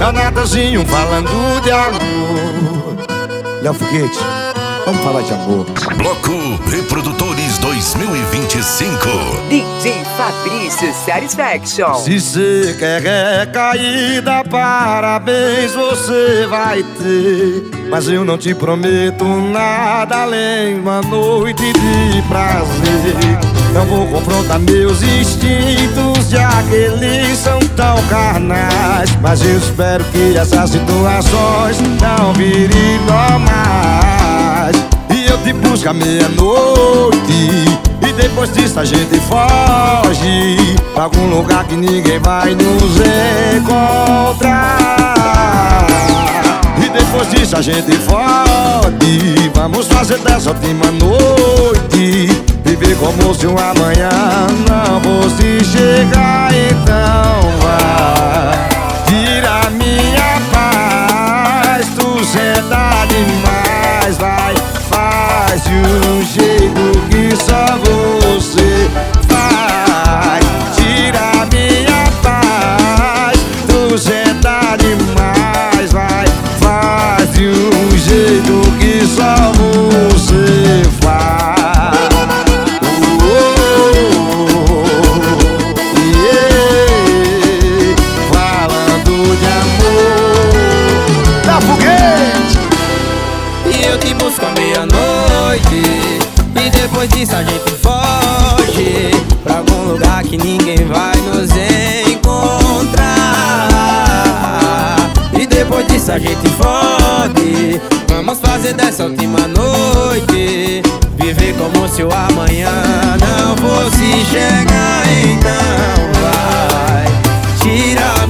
É o Natanzinho falando de amor. Léo Foguete, vamos falar de amor. Bloco Reprodutores 2025. DJ Fabrício Satisfaction. Se você quer recaída, parabéns você vai ter. Mas eu não te prometo nada além de uma noite de prazer. Não vou confrontar meus instintos, já que eles são tão carnais. Mas eu espero que essas situações não virem normais. E eu te busco à meia-noite, e depois disso a gente foge pra algum lugar que ninguém vai nos encontrar. E depois disso a gente fode. Vamos fazer dessa última noite viver como se o amanhã não fosse chegar. Então vai, tira minha paz, tu senta demais. Vai, faz de um jeito que só você faz. Tira minha paz, tu senta demais. Vai, faz de um jeito que só você faz. Falando de amor, Léo Foguete. E eu te busco à meia-noite, e depois disso a gente foge pra algum lugar que ninguém vai nos encontrar. E depois disso a gente fode. Vamos fazer dessa última noite viver como se o amanhã não fosse chegar. Então vai, tira